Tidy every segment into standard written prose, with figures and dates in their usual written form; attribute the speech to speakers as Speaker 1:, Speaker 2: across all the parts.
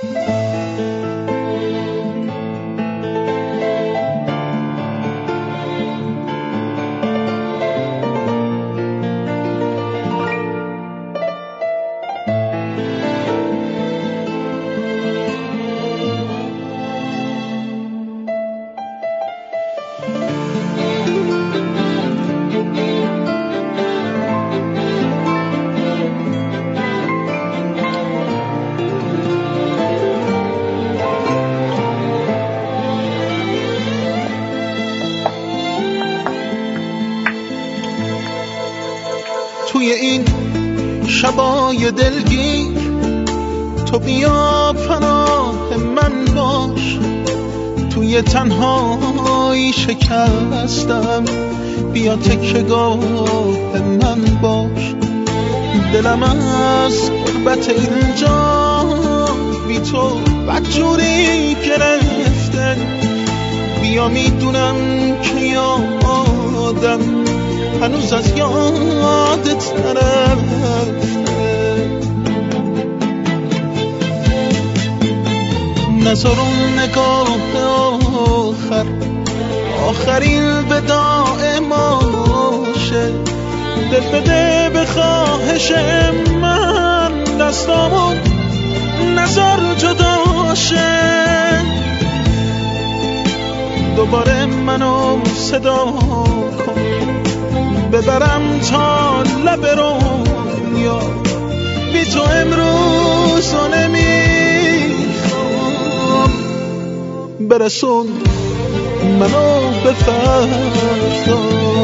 Speaker 1: توی این شبای دلگیر تو بیا پناه من باش، توی تنهایی شکستم بیا تکیه‌گاه من باش. دلم از غربت اینجا بی تو بدجوری گرفته، بیا میدونم که یادم هنوز از یادت نرفته. نذار اون نگاه آخرین وداع ما شه، دل بده به خواهش من، دستامون نذار جدا شه. دوباره منو صدا کن ببرم تا لب رویا، بی تو امروز نمیخوام، برسون منو به فردا.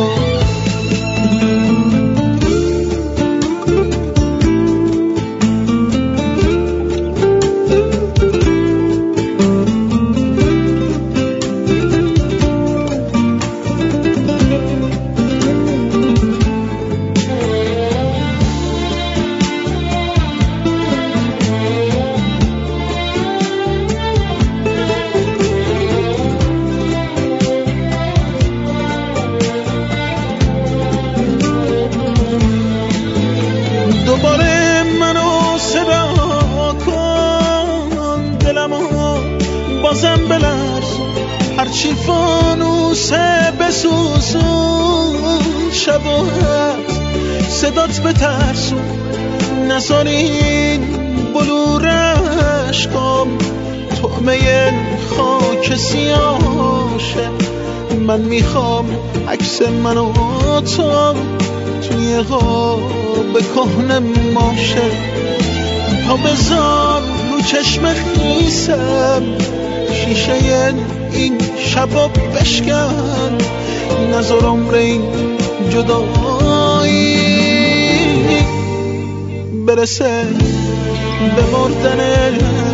Speaker 1: دوباره منو صدا کن، دلمو بازم بلرزون، هرچی فانوسه بسوزون، شب و صدات بترسون، نذار این بلور عشقام طعمه خاک سیاشه. من میخوام عکس من و تو توی قاب کهنه ماشه، تا بذار رو چشم خیسم شیشه این شبا بشکن، نذار عمر این جدایی برسه به مردن